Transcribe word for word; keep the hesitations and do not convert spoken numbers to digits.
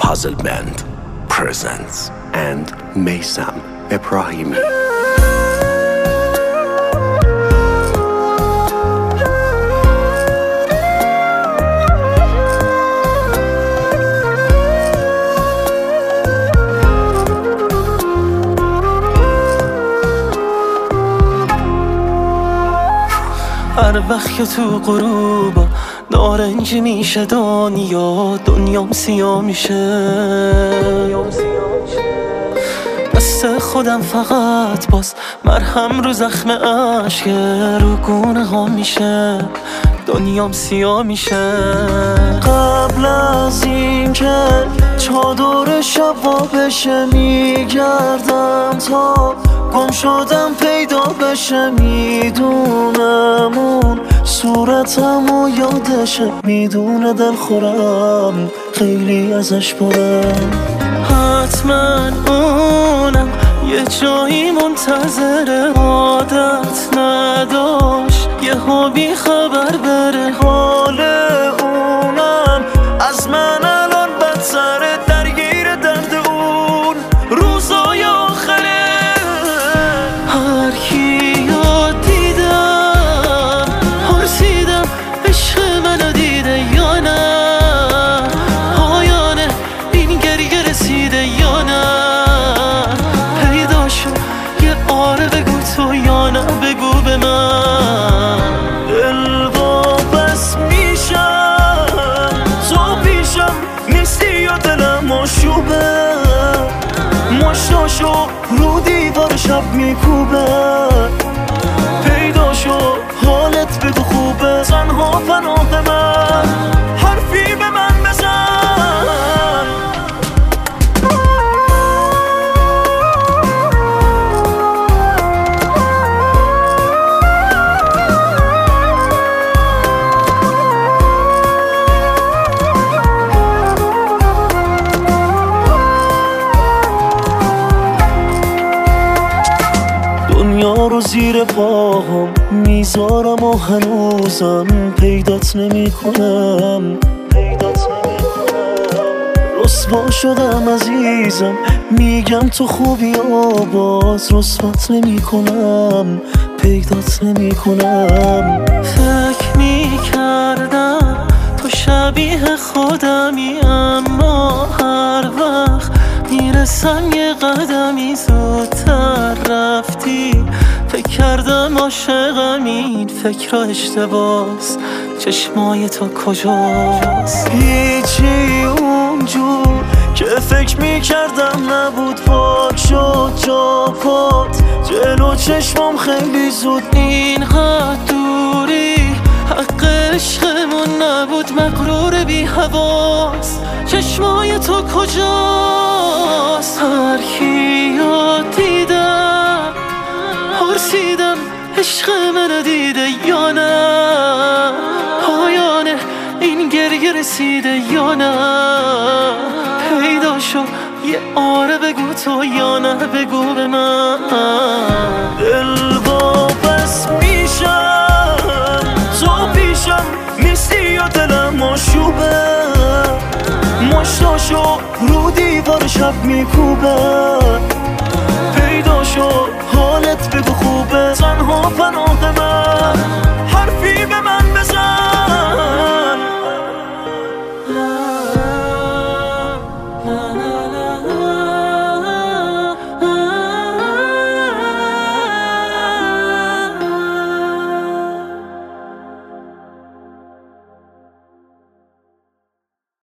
Puzzle Band presents and Meysam Ebrahimi. هر وقت که تو غروبا نارنجی میشه دنیا دنیام سیاه میشه دست خودم فقط باز مرهم رو زخم عشق رو گونه ها میشه دنیام سیاه میشه. قبل از این که چادر شبا بشه میگردم تا گم شدم پیدا بشه، میدونم اون صورتمو یادشه، میدونه دل خورم خیلی ازش برم. حتما اونم یه جایی منتظر عادت نداشت یه ها بی خبر بره، حال اونم از من الان بدتره، درگیر درد اون روزای آخره. هر کیو دیدم پرسیدم عشق منو دیده یا نه، پایانه این گریه رسیده یا نه، پیدا شد یه آره بگو تو یا نه بگو به من. دل واپس میشم تو پیشم نیستی یا دلم آشوبه، مشتاشو رو دیوار شب میکوبه، پیدا شو حالت بگو خوبه، تنها پناه من حرفی به من بزن. دنیا رو زیر پاهم میذارم و هنوزم پیدات نمی کنم، پیدات نمی کنم. رسوا شدم عزیزم میگم تو خوبی و باز رسوات نمی کنم، پیدات نمی کنم. فکر میکردم تو شبیه خودمی، اما هر وقت میرسم یه قدمی زودتر رفتی، فکر کردم عاشقم این فکر را اشتباس، چشمای تو کجاست؟ هیچی اونجور که فکر میکردم نبود، پاک شد جا پات جلو چشمام خیلی زود، این قد دوری حق عشقمون نبود، مغرور بی حواس چشمای تو کجاست؟ هر کیو دیدم پرسیدم عشق منو دیده یا نه، پایانه این گریه رسیده یا نه، پیدا شو یه آره بگو تو یا نه بگو به من. دل واپس میشم تو پیشم نیستی یا دلم آشوبه، مشتاشو رو دیوار شب میکوبه، پیدا شو حالت بگو خوبه، تنها پناه من حرفی به من بزن.